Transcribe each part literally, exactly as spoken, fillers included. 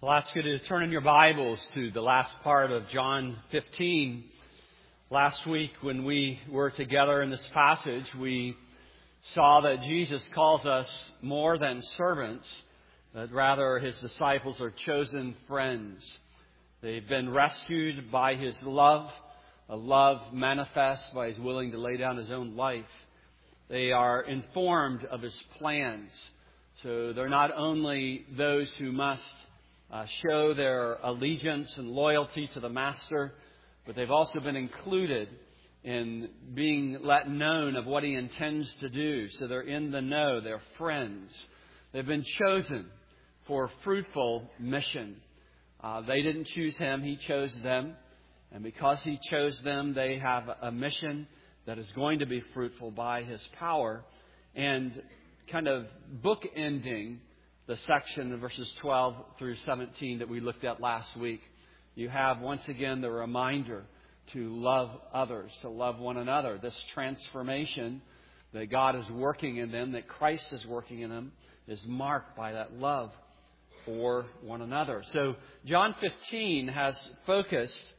I'll ask you to turn in your Bibles to the last part of John fifteen. Last week when we were together in this passage, we saw that Jesus calls us more than servants, but rather His disciples are chosen friends. They've been rescued by His love, a love manifest by His willing to lay down His own life. They are informed of His plans. So they're not only those who must Uh, show their allegiance and loyalty to the Master, but they've also been included in being let known of what He intends to do. So they're in the know. They're friends. They've been chosen for fruitful mission. Uh, they didn't choose Him. He chose them. And because He chose them, they have a mission that is going to be fruitful by His power. And kind of bookending the section of verses twelve through seventeen that we looked at last week, you have once again the reminder to love others, to love one another. This transformation that God is working in them, that Christ is working in them, is marked by that love for one another. So John fifteen has focused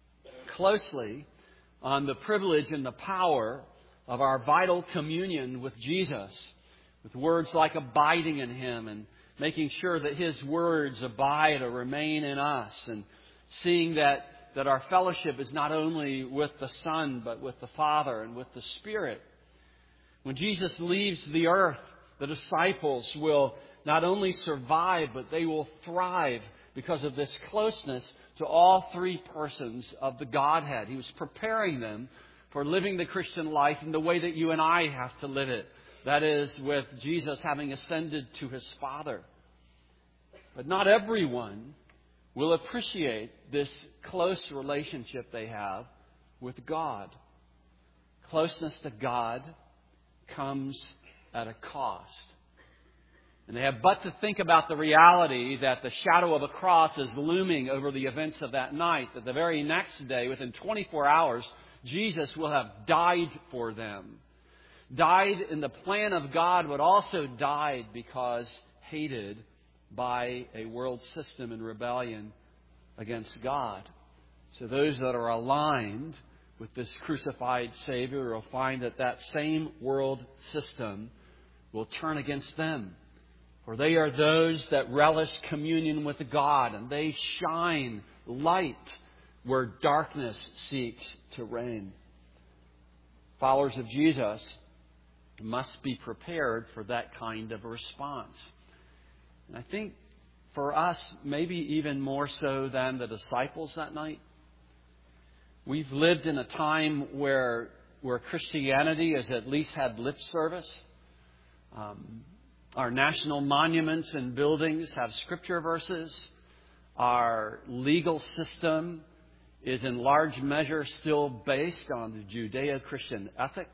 closely on the privilege and the power of our vital communion with Jesus, with words like abiding in Him and making sure that His words abide or remain in us, and seeing that, that our fellowship is not only with the Son but with the Father and with the Spirit. When Jesus leaves the earth, the disciples will not only survive but they will thrive because of this closeness to all three persons of the Godhead. He was preparing them for living the Christian life in the way that you and I have to live it. That is, with Jesus having ascended to His Father. But not everyone will appreciate this close relationship they have with God. Closeness to God comes at a cost. And they have but to think about the reality that the shadow of a cross is looming over the events of that night, that the very next day, within twenty-four hours, Jesus will have died for them. Died in the plan of God, but also died because hated by a world system in rebellion against God. So those that are aligned with this crucified Savior will find that that same world system will turn against them. For they are those that relish communion with God, and they shine light where darkness seeks to reign. Followers of Jesus must be prepared for that kind of response. And I think for us, maybe even more so than the disciples that night, we've lived in a time where where Christianity has at least had lip service. Um, our national monuments and buildings have scripture verses. Our legal system is in large measure still based on the Judeo-Christian ethic.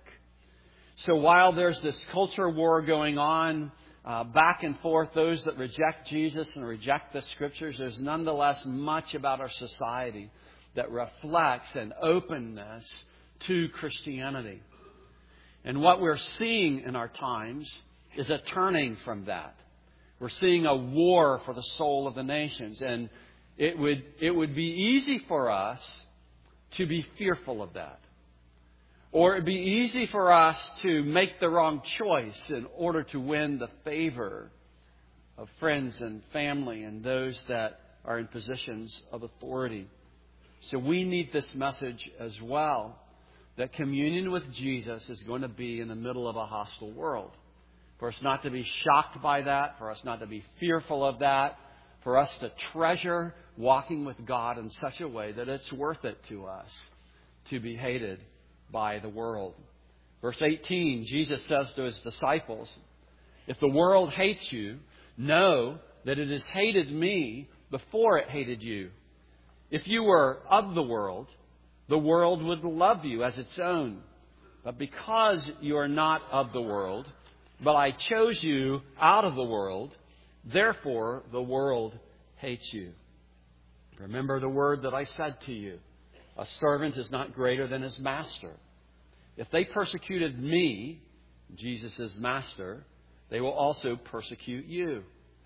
So while there's this culture war going on, uh, back and forth, those that reject Jesus and reject the Scriptures, there's nonetheless much about our society that reflects an openness to Christianity. And what we're seeing in our times is a turning from that. We're seeing a war for the soul of the nations. And it would, it would be easy for us to be fearful of that. Or it would be easy for us to make the wrong choice in order to win the favor of friends and family and those that are in positions of authority. So we need this message as well, that communion with Jesus is going to be in the middle of a hostile world. For us not to be shocked by that, for us not to be fearful of that, for us to treasure walking with God in such a way that it's worth it to us to be hated by the world. Verse eighteen, Jesus says to His disciples, "If the world hates you, know that it has hated me before it hated you. If you were of the world, the world would love you as its own. But because you are not of the world, but I chose you out of the world, therefore the world hates you. Remember the word that I said to you. A servant is not greater than his master. If they persecuted me, Jesus is master, they will also persecute you.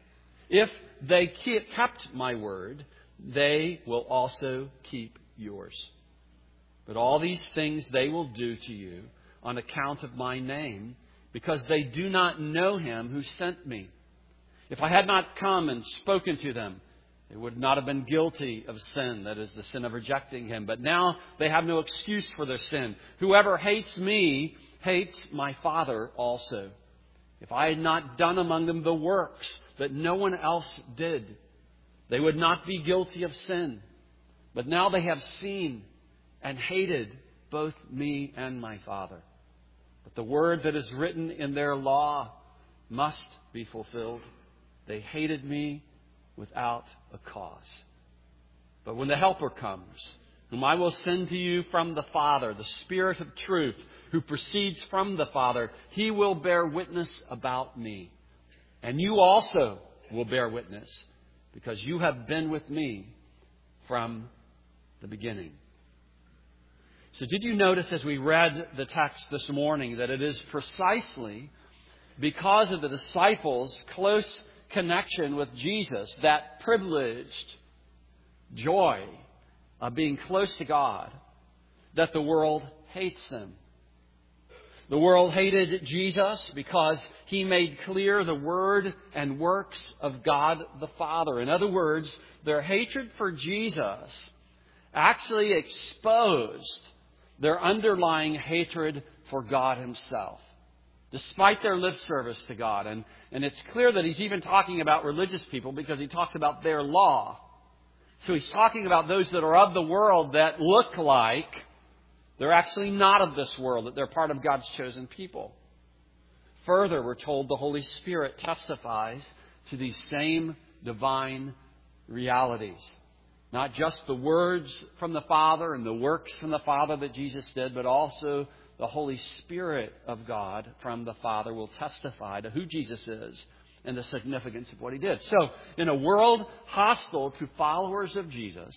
If they keep, kept my word, they will also keep yours. But all these things they will do to you on account of my name, because they do not know him who sent me. If I had not come and spoken to them, they would not have been guilty of sin, that is, the sin of rejecting him. But now they have no excuse for their sin. Whoever hates me hates my Father also. If I had not done among them the works that no one else did, they would not be guilty of sin. But now they have seen and hated both me and my Father. But the word that is written in their law must be fulfilled. They hated me without a cause. But when the Helper comes, whom I will send to you from the Father, the Spirit of truth, who proceeds from the Father, he will bear witness about me. And you also will bear witness, because you have been with me from the beginning. So did you notice as we read the text this morning that it is precisely because of the disciples' close connection with Jesus, that privileged joy of being close to God, that the world hates them? The world hated Jesus because he made clear the word and works of God the Father. In other words, their hatred for Jesus actually exposed their underlying hatred for God himself, despite their lip service to God. And, and it's clear that he's even talking about religious people because he talks about their law. So he's talking about those that are of the world that look like they're actually not of this world, that they're part of God's chosen people. Further, we're told the Holy Spirit testifies to these same divine realities. Not just the words from the Father and the works from the Father that Jesus did, but also the Holy Spirit of God from the Father will testify to who Jesus is and the significance of what he did. So, in a world hostile to followers of Jesus,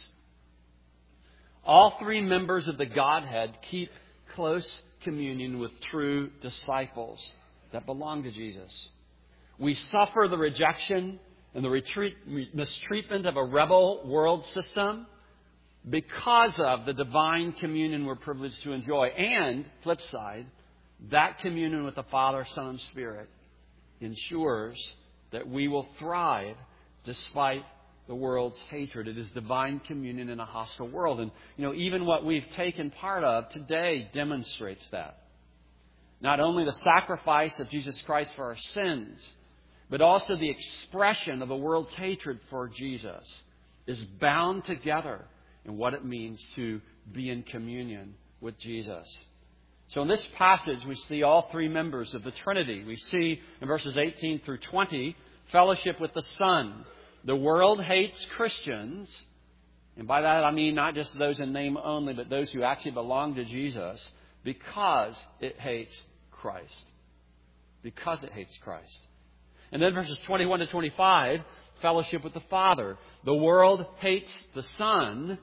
all three members of the Godhead keep close communion with true disciples that belong to Jesus. We suffer the rejection and the retreat, mistreatment of a rebel world system because of the divine communion we're privileged to enjoy. And, flip side, that communion with the Father, Son, and Spirit ensures that we will thrive despite the world's hatred. It is divine communion in a hostile world. And, you know, even what we've taken part of today demonstrates that. Not only the sacrifice of Jesus Christ for our sins, but also the expression of the world's hatred for Jesus is bound together in what it means to be in communion with Jesus. So in this passage, we see all three members of the Trinity. We see in verses eighteen through twenty, fellowship with the Son. The world hates Christians, and by that I mean not just those in name only, but those who actually belong to Jesus, because it hates Christ. Because it hates Christ. And then verses twenty-one to twenty-five, fellowship with the Father. The world hates the Son,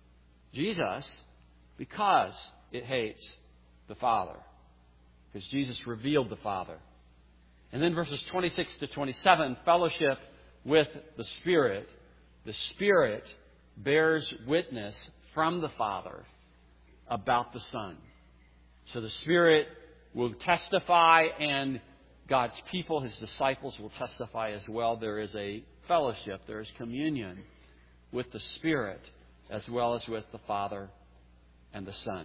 Jesus, because it hates the Father. Because Jesus revealed the Father. And then verses twenty-six to twenty-seven, fellowship with the Spirit. The Spirit bears witness from the Father about the Son. So the Spirit will testify, and God's people, His disciples, will testify as well. There is a fellowship, there is communion with the Spirit as well as with the Father and the Son.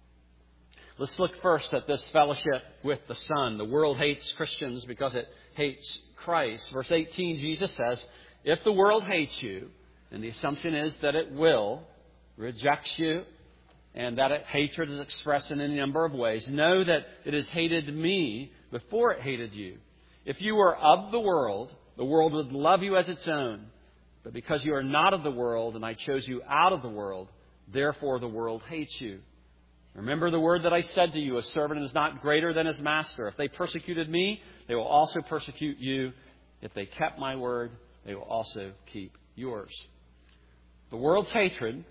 Let's look first at this fellowship with the Son. The world hates Christians because it hates Christ. Verse eighteen, Jesus says, if the world hates you, and the assumption is that it will, rejects you, and that it, hatred is expressed in any number of ways, know that it has hated me before it hated you. If you were of the world, the world would love you as its own. But because you are not of the world, and I chose you out of the world, therefore the world hates you. Remember the word that I said to you, a servant is not greater than his master. If they persecuted me, they will also persecute you. If they kept my word, they will also keep yours. The world's hatred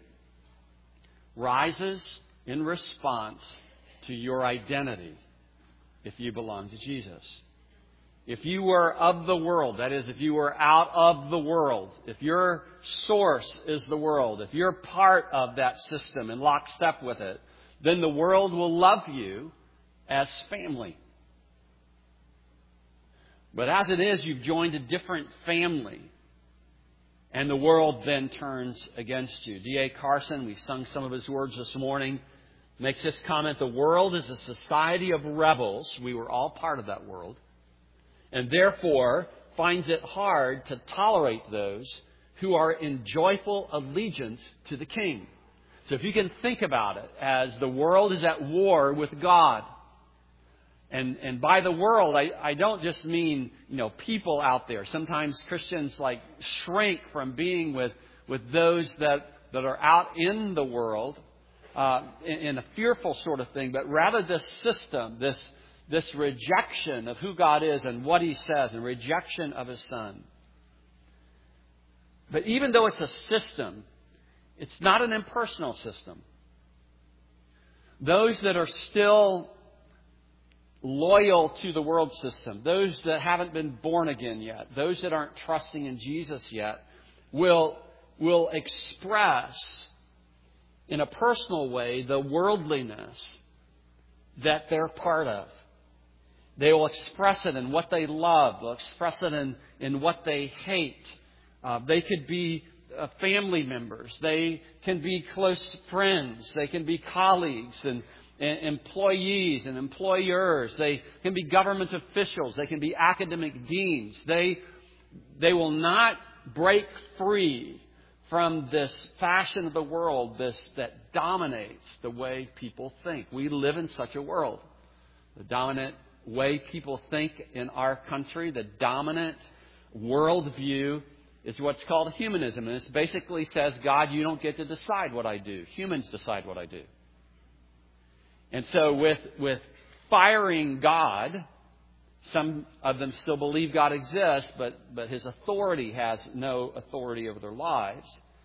rises in response to your identity if you belong to Jesus. if you were of the world, that is, if you were out of the world, if your source is the world, if you're part of that system and lockstep with it, then the world will love you as family. But as it is, you've joined a different family, and the world then turns against you. D A Carson, we sung some of his words this morning, makes this comment: the world is a society of rebels. We were all part of that world. And therefore finds it hard to tolerate those who are in joyful allegiance to the King. So if you can think about it as the world is at war with God. And and by the world, I, I don't just mean, you know, people out there. Sometimes Christians like shrink from being with, with those that, that are out in the world uh, in, in a fearful sort of thing. But rather this system, this This rejection of who God is and what He says, and rejection of His Son. But even though it's a system, it's not an impersonal system. Those that are still loyal to the world system, those that haven't been born again yet, those that aren't trusting in Jesus yet, will, will express in a personal way the worldliness that they're part of. They will express it in what they love. They'll express it in, in what they hate. Uh, they could be uh, family members. They can be close friends. They can be colleagues and, and employees and employers. They can be government officials. They can be academic deans. They, they will not break free from this fashion of the world, this that dominates the way people think. We live in such a world. The dominant way people think in our country, the dominant worldview, is what's called humanism. And it basically says, God, you don't get to decide what I do. Humans decide what I do. And so with, with firing God, some of them still believe God exists, but, but His authority has no authority over their lives.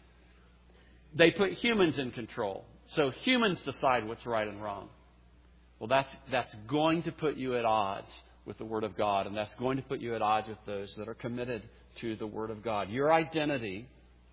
They put humans in control. So humans decide what's right and wrong. Well, that's that's going to put you at odds with the Word of God, and that's going to put you at odds with those that are committed to the Word of God. Your identity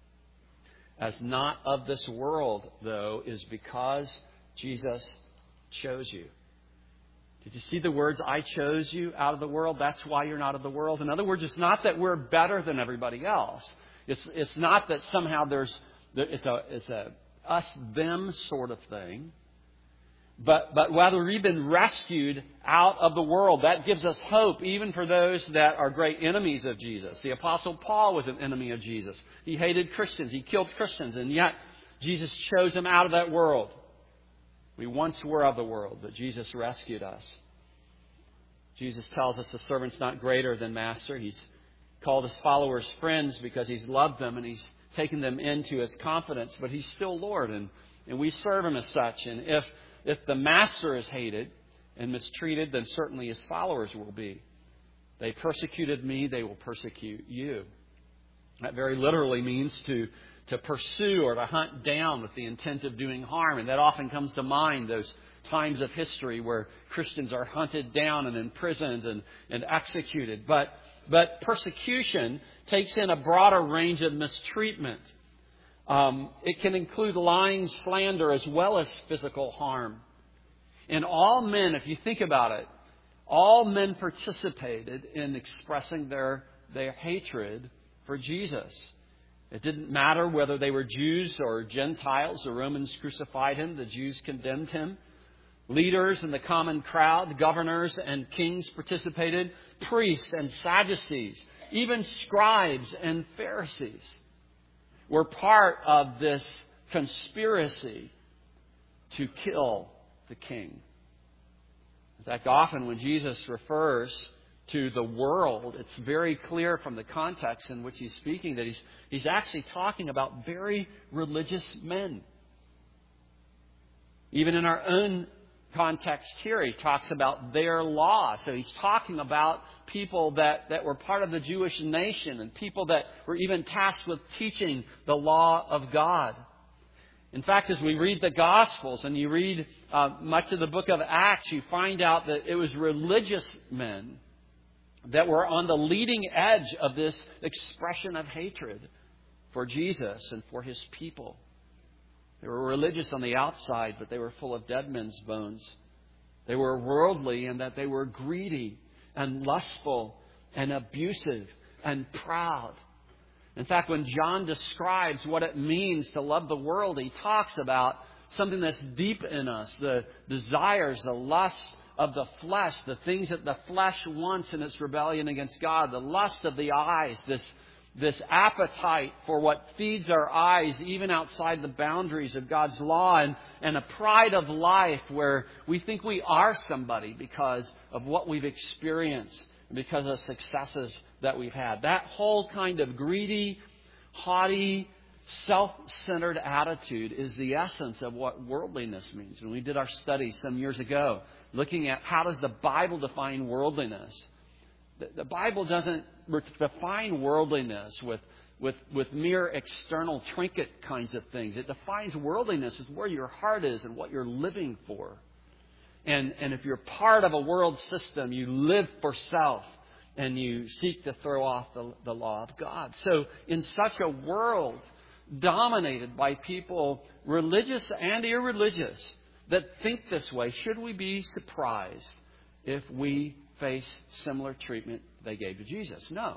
as not of this world, though, is because Jesus chose you. Did you see the words, I chose you out of the world? That's why you're not of the world. In other words, it's not that we're better than everybody else. It's it's not that somehow there's it's a it's a us-them sort of thing. But but whether we've been rescued out of the world, that gives us hope even for those that are great enemies of Jesus. The Apostle Paul was an enemy of Jesus. He hated Christians. He killed Christians. And yet Jesus chose him out of that world. We once were of the world, but Jesus rescued us. Jesus tells us the servant's not greater than master. He's called his followers friends because he's loved them and he's taken them into his confidence. But he's still Lord, and, and we serve him as such. And if If the master is hated and mistreated, then certainly his followers will be. They persecuted me, they will persecute you. That very literally means to, to pursue or to hunt down with the intent of doing harm. And that often comes to mind, those times of history where Christians are hunted down and imprisoned and, and executed. But, but persecution takes in a broader range of mistreatment. Um, it can include lying, slander, as well as physical harm. And all men, if you think about it, all men participated in expressing their, their hatred for Jesus. It didn't matter whether they were Jews or Gentiles. The Romans crucified him. The Jews condemned him. Leaders in the common crowd, governors and kings participated. Priests and Sadducees, even scribes and Pharisees were part of this conspiracy to kill the king. In fact, often when Jesus refers to the world, it's very clear from the context in which he's speaking that he's, he's actually talking about very religious men. Even in our own context here, he talks about their law. So he's talking about people that, that were part of the Jewish nation and people that were even tasked with teaching the law of God. In fact, as we read the Gospels and you read uh, much of the book of Acts, you find out that it was religious men that were on the leading edge of this expression of hatred for Jesus and for His people. They were religious on the outside, but they were full of dead men's bones. They were worldly in that they were greedy and lustful and abusive and proud. In fact, when John describes what it means to love the world, he talks about something that's deep in us, the desires, the lusts of the flesh, the things that the flesh wants in its rebellion against God, the lust of the eyes, this, this appetite for what feeds our eyes even outside the boundaries of God's law, and, and a pride of life where we think we are somebody because of what we've experienced, because of successes that we've had. That whole kind of greedy, haughty, self-centered attitude is the essence of what worldliness means. When we did our study some years ago, looking at how does the Bible define worldliness, the, the Bible doesn't define worldliness with, with, with mere external trinket kinds of things. It defines worldliness as where your heart is and what you're living for. And, and if you're part of a world system, you live for self and you seek to throw off the, the law of God. So in such a world dominated by people, religious and irreligious, that think this way, should we be surprised if we face similar treatment they gave to Jesus? No.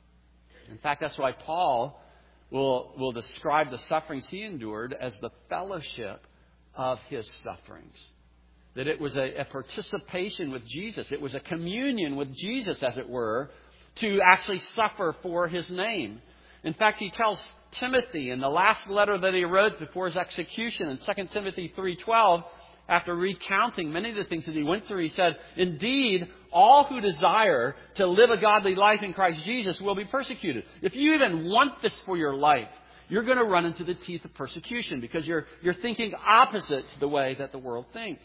In fact, that's why Paul will, will describe the sufferings he endured as the fellowship of his sufferings. That it was a, a participation with Jesus. It was a communion with Jesus, as it were, to actually suffer for His name. In fact, he tells Timothy in the last letter that he wrote before his execution in Second Timothy three twelve, after recounting many of the things that he went through, he said, "Indeed, all who desire to live a godly life in Christ Jesus will be persecuted." If you even want this for your life, you're going to run into the teeth of persecution because you're, you're thinking opposite to the way that the world thinks.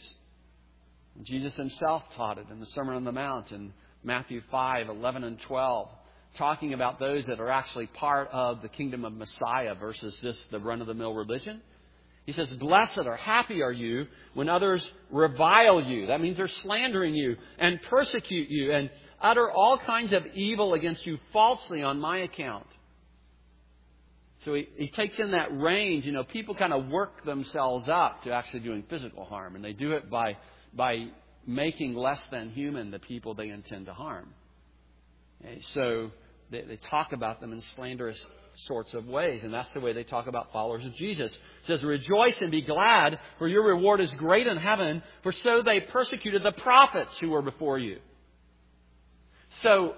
Jesus Himself taught it in the Sermon on the Mount in Matthew five, eleven and twelve, talking about those that are actually part of the kingdom of Messiah versus this, the run-of-the-mill religion. He says, "Blessed or happy are you when others revile you." That means they're slandering you and persecute you and utter all kinds of evil against you falsely on my account. So he, he takes in that range. You know, people kind of work themselves up to actually doing physical harm, and they do it by by making less than human the people they intend to harm. Okay, so they, they talk about them in slanderous sorts of ways, and that's the way they talk about followers of Jesus. It says, "Rejoice and be glad, for your reward is great in heaven, for so they persecuted the prophets who were before you." So,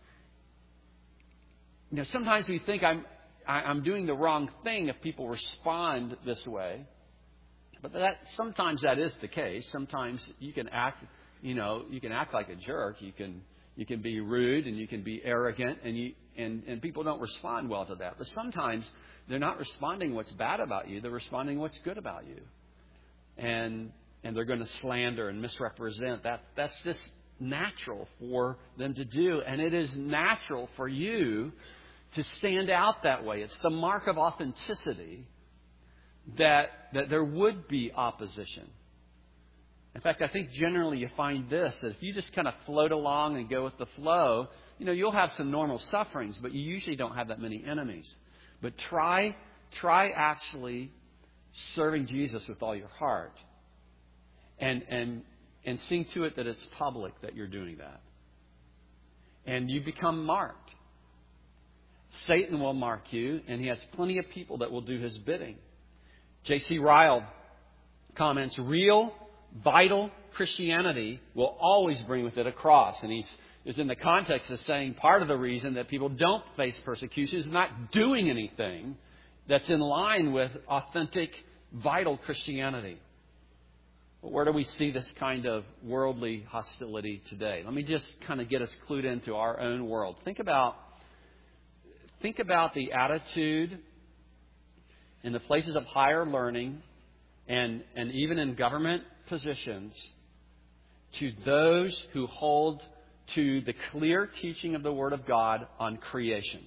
you know, sometimes we think I'm I, I'm doing the wrong thing if people respond this way. But that sometimes that is the case. Sometimes you can act, you know, you can act like a jerk. You can you can be rude and you can be arrogant, and you and, and people don't respond well to that. But sometimes they're not responding what's bad about you. They're responding what's good about you, and and they're going to slander and misrepresent. That that's just natural for them to do, and it is natural for you to stand out that way. It's the mark of authenticity. That, that there would be opposition. In fact, I think generally you find this, that if you just kind of float along and go with the flow, you know, you'll have some normal sufferings, but you usually don't have that many enemies. But try, try actually serving Jesus with all your heart. And, and, and seeing to it that it's public that you're doing that. And you become marked. Satan will mark you, and he has plenty of people that will do his bidding. J C Ryle comments, "Real, vital Christianity will always bring with it a cross." And he's is in the context of saying part of the reason that people don't face persecution is not doing anything that's in line with authentic, vital Christianity. But where do we see this kind of worldly hostility today? Let me just kind of get us clued into our own world. Think about, think about the attitude in the places of higher learning and, and even in government positions to those who hold to the clear teaching of the Word of God on creation.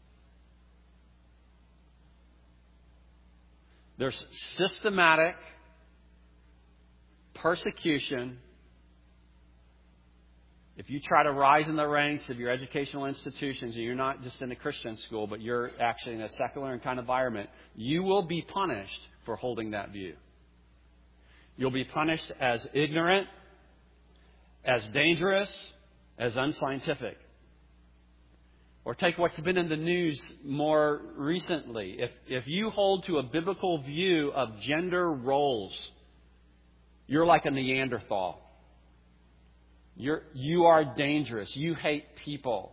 There's systematic persecution If you try to rise in the ranks of your educational institutions, and you're not just in a Christian school, but you're actually in a secular kind of environment, you will be punished for holding that view. You'll be punished as ignorant, as dangerous, as unscientific. Or take what's been in the news more recently. If, if you hold to a biblical view of gender roles, you're like a Neanderthal. You're, you are dangerous. You hate people.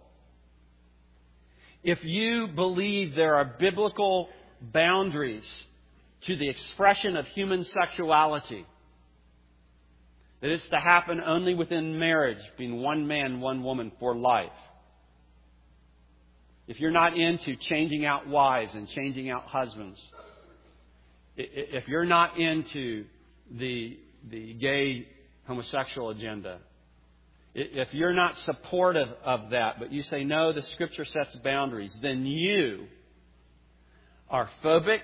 If you believe there are biblical boundaries to the expression of human sexuality, that it's to happen only within marriage, being one man, one woman for life. If you're not into changing out wives and changing out husbands, if you're not into the, the gay homosexual agenda, if you're not supportive of that, but you say, no, the Scripture sets boundaries, then you are phobic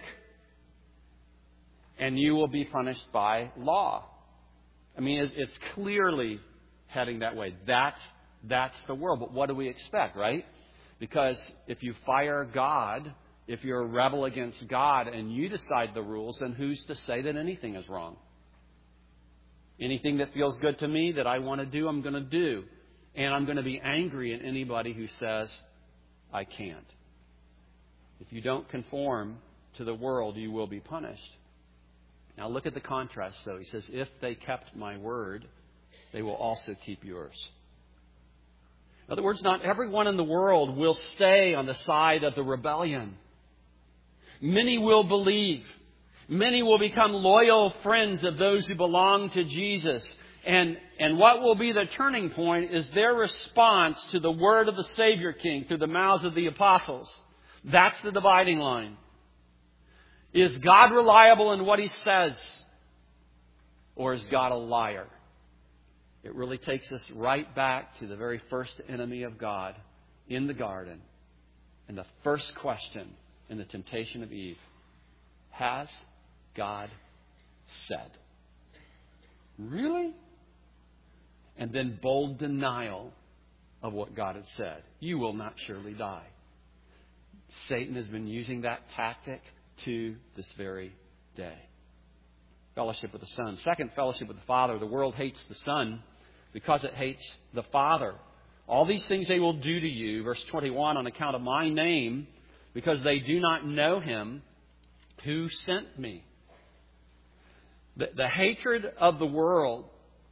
and you will be punished by law. I mean, it's, it's clearly heading that way. That's, that's the world. But what do we expect, right? Because if you fire God, if you're a rebel against God and you decide the rules, then who's to say that anything is wrong? Anything that feels good to me that I want to do, I'm going to do. And I'm going to be angry at anybody who says I can't. If you don't conform to the world, you will be punished. Now look at the contrast, though. He says, if they kept my word, they will also keep yours. In other words, not everyone in the world will stay on the side of the rebellion. Many will believe. Many will become loyal friends of those who belong to Jesus. And, and what will be the turning point is their response to the word of the Savior King through the mouths of the apostles. That's the dividing line. Is God reliable in what He says? Or is God a liar? It really takes us right back to the very first enemy of God in the garden. And the first question in the temptation of Eve. Has God said? Really? And then bold denial of what God had said. You will not surely die. Satan has been using that tactic to this very day. Fellowship with the Son. Second, fellowship with the Father. The world hates the Son because it hates the Father. All these things they will do to you, verse twenty-one, on account of my name, because they do not know Him who sent me. The, the hatred of the world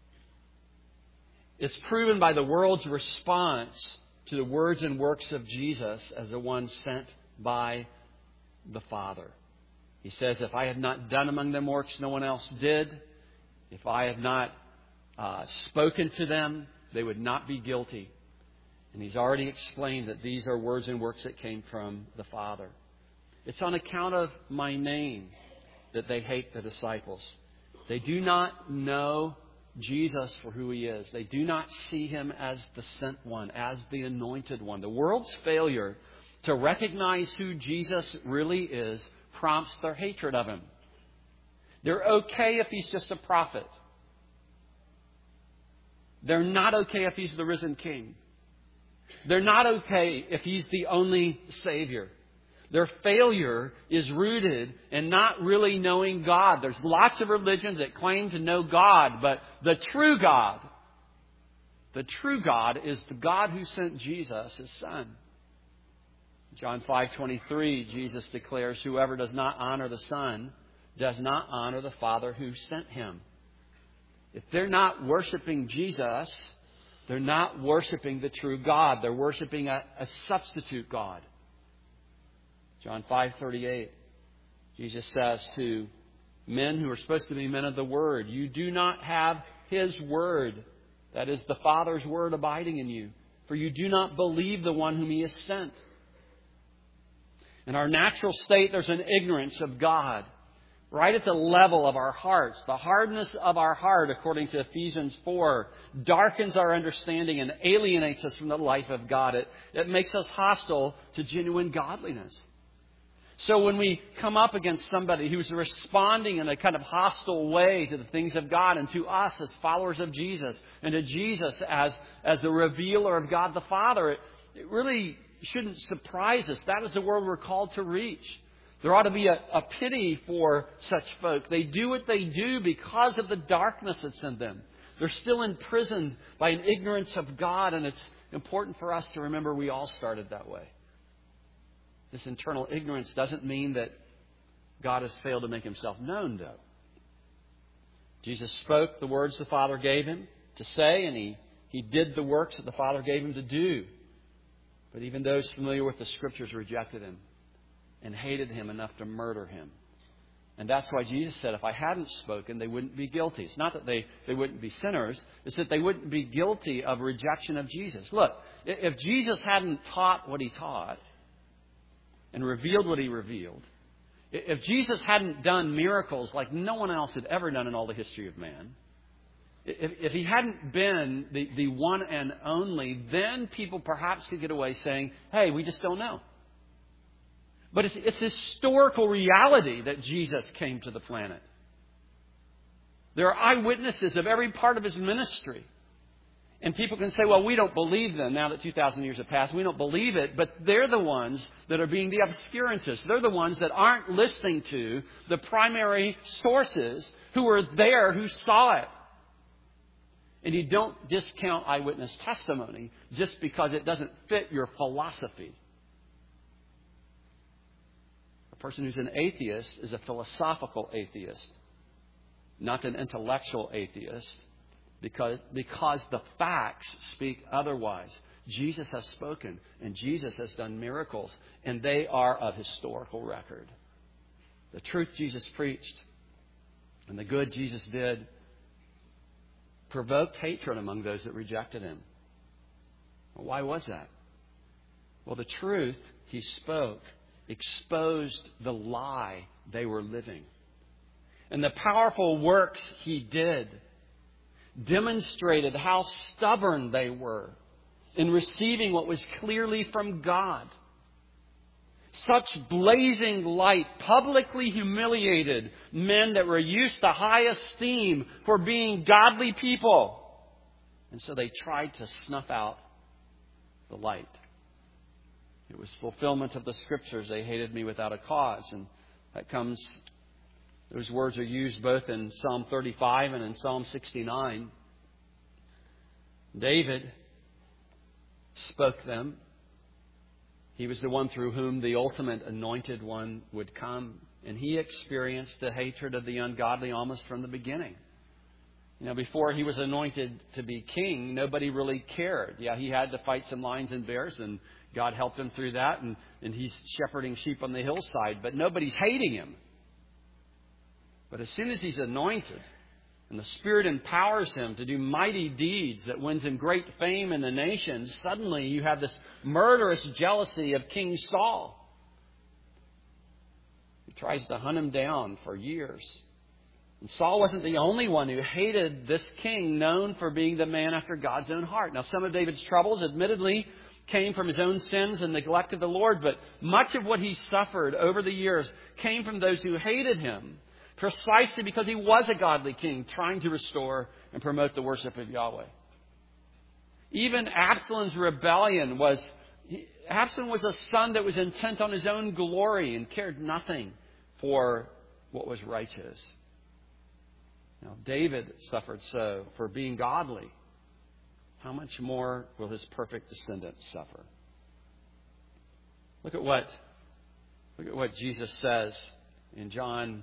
is proven by the world's response to the words and works of Jesus as the one sent by the Father. He says, if I had not done among them works no one else did, if I had not uh, spoken to them, they would not be guilty. And He's already explained that these are words and works that came from the Father. It's on account of my name that they hate the disciples. They do not know Jesus for who He is. They do not see Him as the sent one, as the anointed one. The world's failure to recognize who Jesus really is prompts their hatred of Him. They're okay if He's just a prophet. They're not okay if He's the risen King. They're not okay if He's the only Savior. Their failure is rooted in not really knowing God. There's lots of religions that claim to know God, but the true God, the true God is the God who sent Jesus, His Son. John five twenty-three, Jesus declares, whoever does not honor the Son does not honor the Father who sent Him. If they're not worshiping Jesus, they're not worshiping the true God. They're worshiping a, a substitute God. John five thirty-eight, Jesus says to men who are supposed to be men of the Word, you do not have His Word, that is the Father's Word, abiding in you, for you do not believe the one whom He has sent. In our natural state, there's an ignorance of God right at the level of our hearts. The hardness of our heart, according to Ephesians four, darkens our understanding and alienates us from the life of God. It, it makes us hostile to genuine godliness. So when we come up against somebody who's responding in a kind of hostile way to the things of God and to us as followers of Jesus and to Jesus as, as the revealer of God the Father, it, it really shouldn't surprise us. That is the world we're called to reach. There ought to be a, a pity for such folk. They do what they do because of the darkness that's in them. They're still imprisoned by an ignorance of God, and it's important for us to remember we all started that way. This internal ignorance doesn't mean that God has failed to make himself known, though. Jesus spoke the words the Father gave him to say, and he, he did the works that the Father gave him to do. But even those familiar with the Scriptures rejected him and hated him enough to murder him. And that's why Jesus said, if I hadn't spoken, they wouldn't be guilty. It's not that they, they wouldn't be sinners. It's that they wouldn't be guilty of rejection of Jesus. Look, if Jesus hadn't taught what he taught and revealed what he revealed, if Jesus hadn't done miracles like no one else had ever done in all the history of man, if, if he hadn't been the, the one and only, then people perhaps could get away saying, hey, we just don't know. But it's, it's historical reality that Jesus came to the planet. There are eyewitnesses of every part of his ministry. And people can say, well, we don't believe them now that two thousand years have passed. We don't believe it. But they're the ones that are being the obscurantists. They're the ones that aren't listening to the primary sources who were there, who saw it. And you don't discount eyewitness testimony just because it doesn't fit your philosophy. A person who's an atheist is a philosophical atheist, not an intellectual atheist. Because, because the facts speak otherwise. Jesus has spoken and Jesus has done miracles, and they are of historical record. The truth Jesus preached and the good Jesus did provoked hatred among those that rejected him. Well, why was that? Well, the truth he spoke exposed the lie they were living. And the powerful works he did demonstrated how stubborn they were in receiving what was clearly from God. Such blazing light publicly humiliated men that were used to high esteem for being godly people. And so they tried to snuff out the light. It was fulfillment of the Scriptures. They hated me without a cause. And that comes... Those words are used both in Psalm thirty-five and in Psalm sixty-nine. David spoke them. He was the one through whom the ultimate anointed one would come. And he experienced the hatred of the ungodly almost from the beginning. You know, before he was anointed to be king, nobody really cared. Yeah, he had to fight some lions and bears, and God helped him through that. And, and he's shepherding sheep on the hillside, but nobody's hating him. But as soon as he's anointed and the Spirit empowers him to do mighty deeds that wins him great fame in the nations, suddenly you have this murderous jealousy of King Saul. He tries to hunt him down for years. And Saul wasn't the only one who hated this king, known for being the man after God's own heart. Now, some of David's troubles, admittedly, came from his own sins and neglect of the Lord, but much of what he suffered over the years came from those who hated him, precisely because he was a godly king trying to restore and promote the worship of Yahweh. Even Absalom's rebellion was... Absalom was a son that was intent on his own glory and cared nothing for what was righteous. Now, David suffered so for being godly. How much more will his perfect descendants suffer? Look at what, look at what Jesus says in John...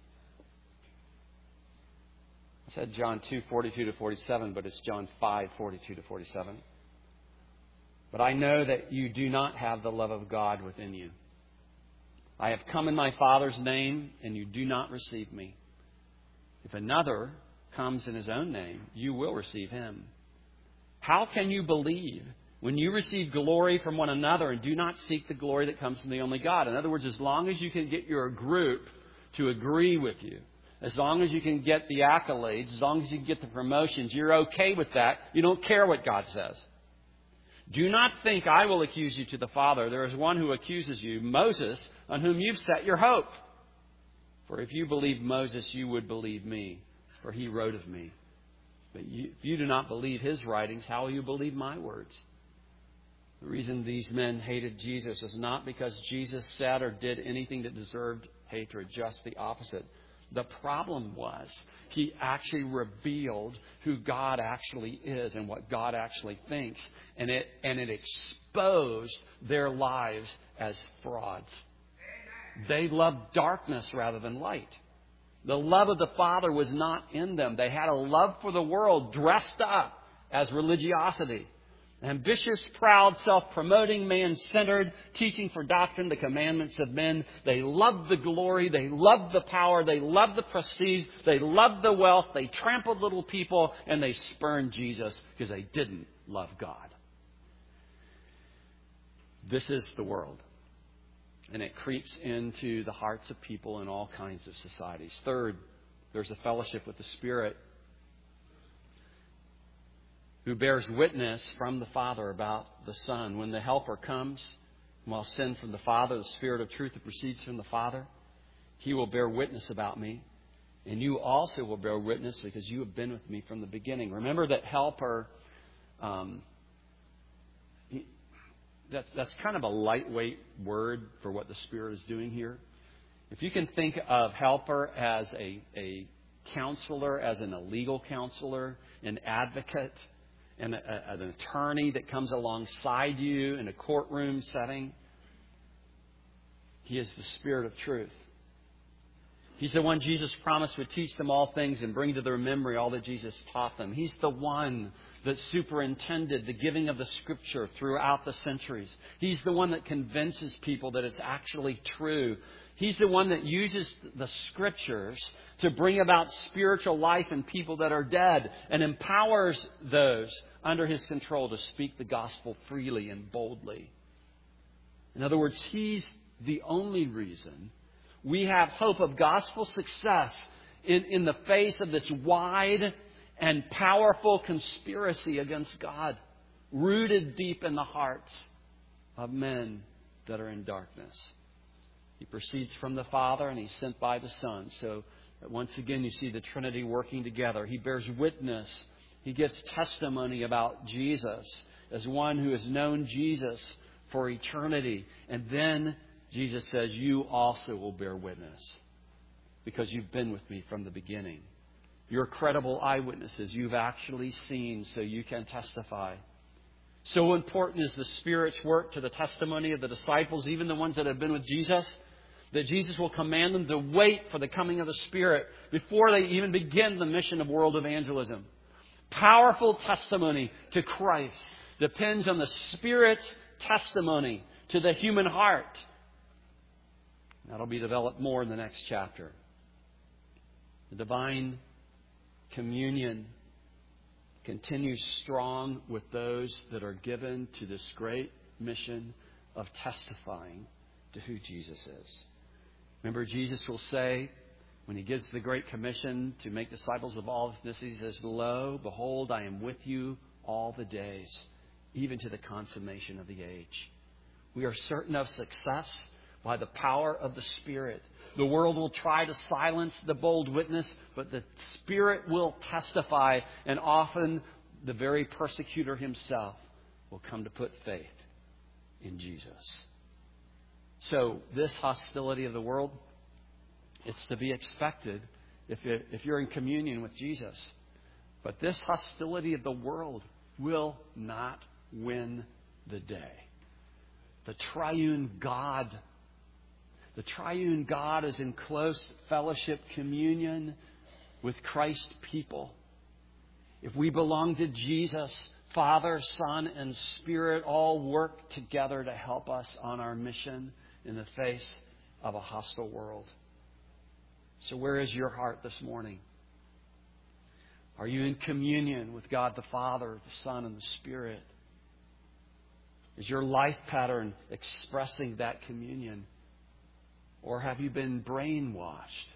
I said John two, forty-two to forty-seven, but it's John five, forty-two to forty-seven. But I know that you do not have the love of God within you. I have come in my Father's name, and you do not receive me. If another comes in his own name, you will receive him. How can you believe when you receive glory from one another and do not seek the glory that comes from the only God? In other words, as long as you can get your group to agree with you, as long as you can get the accolades, as long as you can get the promotions, you're okay with that. You don't care what God says. Do not think I will accuse you to the Father. There is one who accuses you, Moses, on whom you've set your hope. For if you believed Moses, you would believe me, for he wrote of me. But you, if you do not believe his writings, how will you believe my words? The reason these men hated Jesus is not because Jesus said or did anything that deserved hatred, just the opposite. The problem was he actually revealed who God actually is and what God actually thinks. And it, and it exposed their lives as frauds. They loved darkness rather than light. The love of the Father was not in them. They had a love for the world dressed up as religiosity. Ambitious, proud, self-promoting, man-centered, teaching for doctrine the commandments of men. They loved the glory. They loved the power. They loved the prestige. They loved the wealth. They trampled little people, and they spurned Jesus because they didn't love God. This is the world. And it creeps into the hearts of people in all kinds of societies. Third, there's a fellowship with the Spirit who bears witness from the Father about the Son. When the Helper comes, and will send from the Father, the Spirit of truth that proceeds from the Father, He will bear witness about me. And you also will bear witness because you have been with me from the beginning. Remember that Helper, um, he, that's, that's kind of a lightweight word for what the Spirit is doing here. If you can think of Helper as a, a counselor, as an, a legal counselor, an advocate, and a, an attorney that comes alongside you in a courtroom setting, He is the Spirit of truth. He's the one Jesus promised would teach them all things and bring to their memory all that Jesus taught them. He's the one that superintended the giving of the Scripture throughout the centuries. He's the one that convinces people that it's actually true. He's the one that uses the Scriptures to bring about spiritual life in people that are dead and empowers those under His control to speak the gospel freely and boldly. In other words, He's the only reason we have hope of gospel success in, in the face of this wide and powerful conspiracy against God, rooted deep in the hearts of men that are in darkness. He proceeds from the Father and He's sent by the Son. So once again, you see the Trinity working together. He bears witness. He gives testimony about Jesus as one who has known Jesus for eternity. And then Jesus says, you also will bear witness because you've been with me from the beginning. You're credible eyewitnesses. You've actually seen, so you can testify. So important is the Spirit's work to the testimony of the disciples, even the ones that have been with Jesus, that Jesus will command them to wait for the coming of the Spirit before they even begin the mission of world evangelism. Powerful testimony to Christ depends on the Spirit's testimony to the human heart. That'll be developed more in the next chapter. The divine communion continues strong with those that are given to this great mission of testifying to who Jesus is. Remember, Jesus will say, when He gives the Great Commission to make disciples of all ethnicies, He says, lo, behold, I am with you all the days, even to the consummation of the age. We are certain of success by the power of the Spirit. The world will try to silence the bold witness, but the Spirit will testify, and often the very persecutor himself will come to put faith in Jesus. So this hostility of the world, it's to be expected if it, if you're in communion with Jesus. But this hostility of the world will not win the day. The triune God The triune God is in close fellowship, communion with Christ's people. If we belong to Jesus, Father, Son, and Spirit all work together to help us on our mission in the face of a hostile world. So where is your heart this morning? Are you in communion with God the Father, the Son, and the Spirit? Is your life pattern expressing that communion? Or have you been brainwashed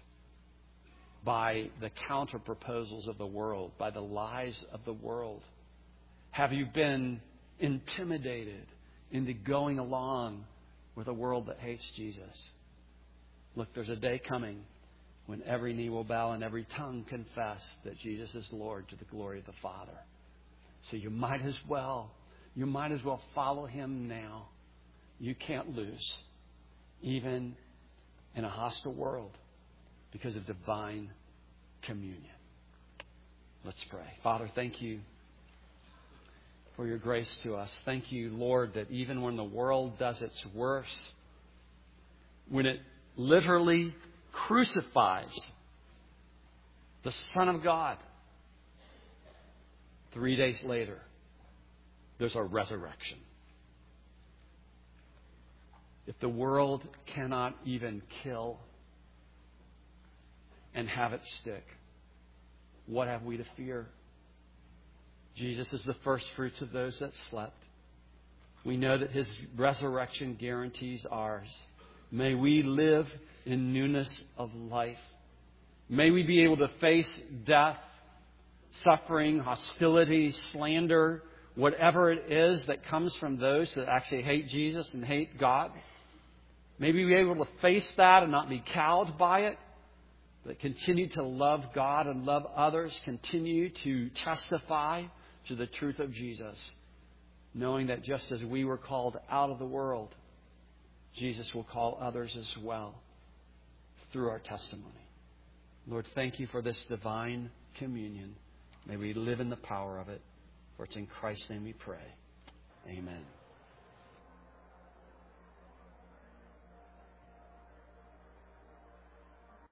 by the counter proposals of the world, by the lies of the world? Have you been intimidated into going along with a world that hates Jesus. Look, there's a day coming when every knee will bow and every tongue confess that Jesus is Lord to the glory of the Father. So you might as well, you might as well follow Him now. You can't lose, even in a hostile world, because of divine communion. Let's pray. Father, thank you for your grace to us. Thank you, Lord, that even when the world does its worst, when it literally crucifies the Son of God, three days later, there's a resurrection. If the world cannot even kill and have it stick, what have we to fear? Jesus is the first fruits of those that slept. We know that His resurrection guarantees ours. May we live in newness of life. May we be able to face death, suffering, hostility, slander, whatever it is that comes from those that actually hate Jesus and hate God. May we be able to face that and not be cowed by it, but continue to love God and love others, continue to testify to the truth of Jesus, knowing that just as we were called out of the world, Jesus will call others as well through our testimony. Lord, thank you for this divine communion. May we live in the power of it. For it's in Christ's name we pray. Amen.